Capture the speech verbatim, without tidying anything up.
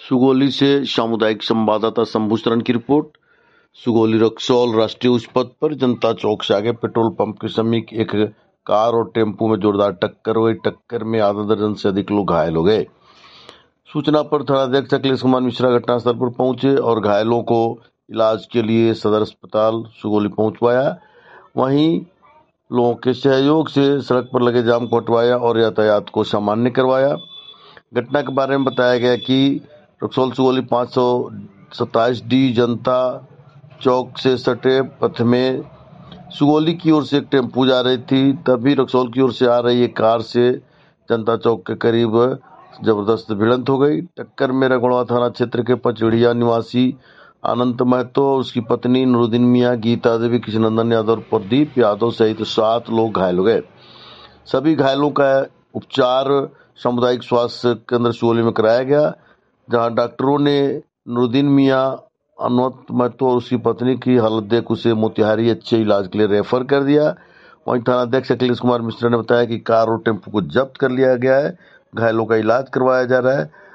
सुगौली से सामुदायिक संवाददाता शंभू शरण की रिपोर्ट। सुगौली रक्सौल राष्ट्रीय उच्च पथ पर जनता चौक से आगे पेट्रोल पंप के समीप एक कार और टेम्पो में जोरदार टक्कर हुई। टक्कर में आधा दर्जन से अधिक लोग घायल हो गए। सूचना पर थानाध्यक्ष अखिलेश कुमार मिश्रा घटनास्थल पर पहुंचे और घायलों को इलाज के लिए सदर अस्पताल सुगौली पहुंचवाया। वहीं लोगों के सहयोग से सड़क पर लगे जाम को हटवाया और यातायात को सामान्य करवाया। घटना के बारे में बताया गया कि रक्सौल सुगौली पाँच सौ सत्ताईस डी जनता चौक से सटे पथ में सुगौली की ओर से एक टेम्पू जा रही थी, तभी रक्सौल की ओर से आ रही एक कार से जनता चौक के करीब जबरदस्त भिड़ंत हो गई। टक्कर में रगड़वा थाना क्षेत्र के पचड़िया निवासी अनंत महतो, उसकी पत्नी नूरुद्दीन मियां, गीता देवी, कृष्णनंदन यादव, प्रदीप यादव सहित सात लोग घायल हो गए। सभी घायलों का उपचार सामुदायिक स्वास्थ्य केंद्र सुगौली में कराया गया, जहां डॉक्टरों ने नूरुद्दीन मियां, अनंत महतो और उसकी पत्नी की हालत देख उसे मोतिहारी अच्छे इलाज के लिए रेफर कर दिया। वहीं थानाध्यक्ष अखिलेश कुमार मिश्रा ने बताया कि कार और टेम्पो को जब्त कर लिया गया है, घायलों का इलाज करवाया जा रहा है।